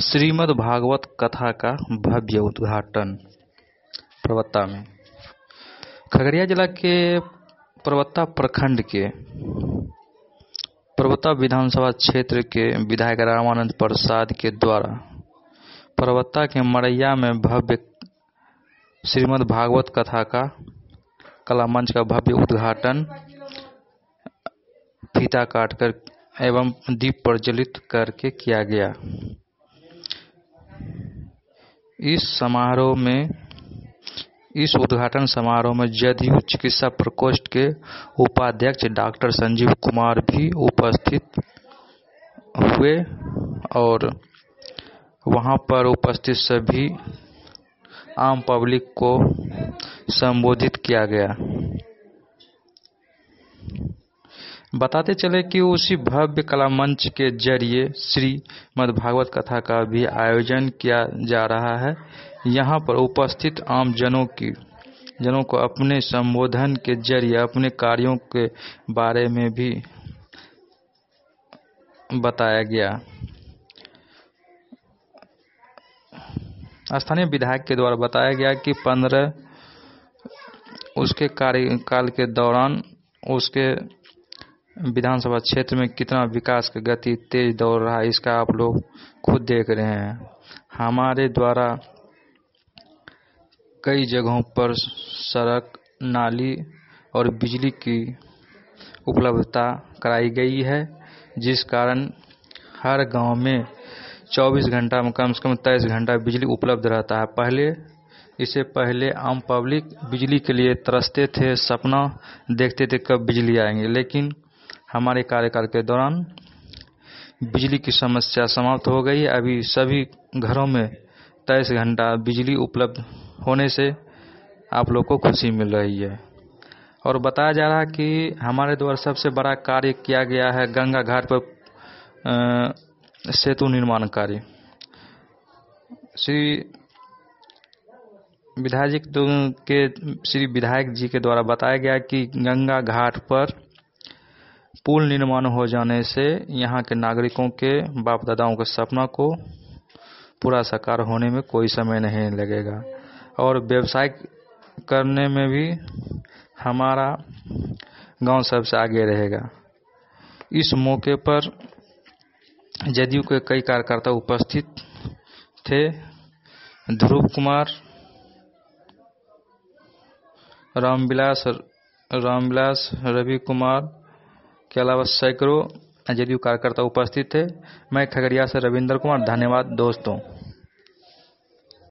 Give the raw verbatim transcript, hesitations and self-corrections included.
श्रीमद् भागवत कथा का भव्य उद्घाटन परबत्ता में। खगड़िया जिला के परबत्ता प्रखंड के परबत्ता विधानसभा क्षेत्र के विधायक रामानंद प्रसाद के द्वारा परबत्ता के मड़ैया में भव्य श्रीमद् भागवत कथा का कला मंच का भव्य उद्घाटन फीता काटकर एवं दीप प्रज्वलित करके किया गया। इस समारोह में इस उद्घाटन समारोह में जदयू चिकित्सा प्रकोष्ठ के उपाध्यक्ष डॉक्टर संजीव कुमार भी उपस्थित हुए और वहां पर उपस्थित सभी आम पब्लिक को संबोधित किया गया। बताते चले कि उसी भव्य कला मंच के जरिए श्रीमद् भागवत कथा का भी आयोजन किया जा रहा है। यहाँ पर उपस्थित आम जनों की जनों को अपने संबोधन के जरिए अपने कार्यों के बारे में भी बताया गया। स्थानीय विधायक के द्वारा बताया गया कि पंद्रह उसके कार्यकाल के दौरान उसके विधानसभा क्षेत्र में कितना विकास की गति तेज दौड़ रहा है, इसका आप लोग खुद देख रहे हैं। हमारे द्वारा कई जगहों पर सड़क, नाली और बिजली की उपलब्धता कराई गई है, जिस कारण हर गांव में चौबीस घंटा में कम से कम तेईस घंटा बिजली उपलब्ध रहता है। पहले इससे पहले आम पब्लिक बिजली के लिए तरसते थे, सपना देखते थे कब बिजली आएंगे, लेकिन हमारे कार्यकाल के दौरान बिजली की समस्या समाप्त हो गई। अभी सभी घरों में तेईस घंटा बिजली उपलब्ध होने से आप लोग को खुशी मिल रही है। और बताया जा रहा है कि हमारे द्वारा सबसे बड़ा कार्य किया गया है गंगा घाट पर सेतु निर्माण कार्य। श्री विधायक जी के श्री विधायक जी के द्वारा बताया गया कि गंगा घाट पर पुल निर्माण हो जाने से यहाँ के नागरिकों के बाप दादाओं के सपना को पूरा साकार होने में कोई समय नहीं लगेगा और व्यवसाय करने में भी हमारा गांव सबसे आगे रहेगा। इस मौके पर जदयू के कई कार्यकर्ता उपस्थित थे। ध्रुव कुमार, रामविलास रामविलास रवि कुमार के अलावा सैकड़ों जदयू कार्यकर्ता उपस्थित थे। मैं खगड़िया से रविंद्र कुमार। धन्यवाद दोस्तों।